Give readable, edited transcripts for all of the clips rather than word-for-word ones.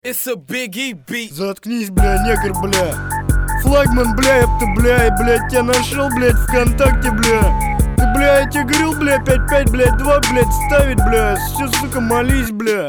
It's a Biggie beat. Заткнись, бля, негр, бля. Флагман, бля, это, бля, и, блядь, тебя нашел, блядь, ВКонтакте, бля. Ты, бля, я тебе говорил, бля, 5-5, блядь, 2, блядь, ставить, бля. Все, сука, молись, бля.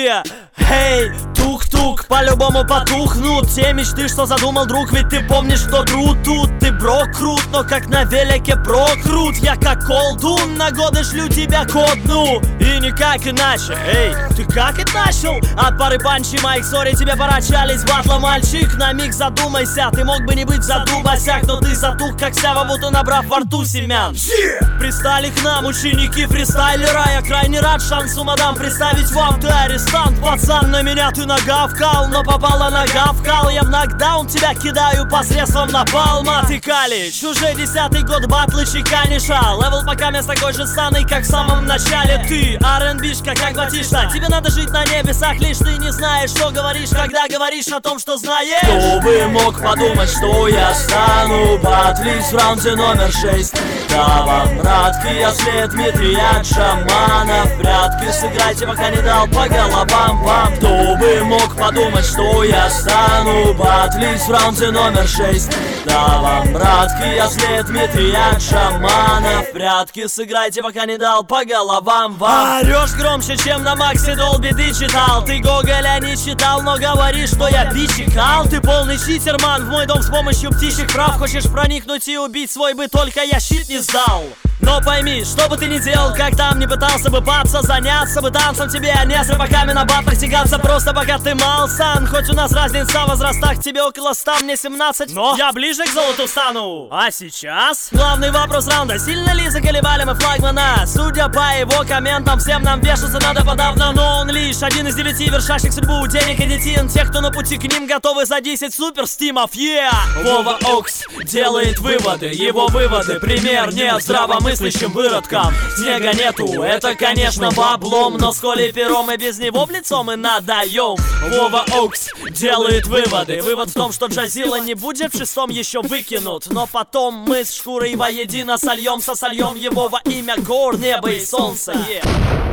Эй, тук-тук, по-любому потухнут те мечты, что задумал друг. Ведь ты помнишь, что труд тут. Ты бро крут, но как на велике прокрут. Я как колдун, на годы шлю тебя ко дну. И никак иначе. Эй, ты как это начал? От пары панчи моих сори тебе порачались батла, мальчик. На миг задумайся, ты мог бы не быть задумайся, но ты затух, как сява, будто набрав во рту семян. Пристали к нам ученики фристайлера. Я крайне рад шансу, мадам, представить вам. Ты арестант, пацан, на меня ты нагавкал, но попала нога в кал. Я в нокдаун тебя кидаю посредством напалма. Ты калич, уже 10-й год батлы чеканиша. Левел пока мест такой же станный, как в самом начале. Ты R&B-шка, как батишта. Тебе надо жить на небесах, лишь ты не знаешь, что говоришь, когда говоришь о том, что знаешь. Кто бы мог подумать, что я стану батлить в раунде номер 6. Да вам, братки, я след Дмитрия Джамана. В прятки сыграйте, пока не дал по головам вам. Кто бы мог подумать, что я стану батлить в раунде номер 6. Да вам, братки, я след Дмитрия Джамана. В прятки сыграйте, пока не дал по головам вам. Орешь громче, чем на Максе Долби ты читал. Ты Гоголя не читал, но говоришь, что я бичикал. Ты полный читерман, в мой дом с помощью птичьих прав. Хочешь проникнуть и убить свой бы, только я щит не сдал. Но пойми, что бы ты ни делал, как там не пытался бы папса, заняться бы танцем тебе, а не с рыбаками на бабах тягаться. Просто пока ты мал, сан. Хоть у нас разница в возрастах, тебе около 100, мне 17, но я ближе к золоту стану. А сейчас главный вопрос раунда: сильно ли заколебали мы флагмана? Судя по его комментам, всем нам вешаться надо подавно. Но он лишь один из 9 вершащих судьбу денег и детин. Тех, кто на пути к ним, готовы за 10 суперстимов. Вова Окс делает выводы, его выводы пример не здравомыслящим выродкам. Снега нету, это, конечно, баблом, но с коли пером и без него в лицо мы надаем. Вова Окс делает выводы. Вывод в том, что Джазила не будет в 6-м еще выкинут. Но потом мы с Шкурой воедино сольемся, сольем его во имя гор, неба и солнца.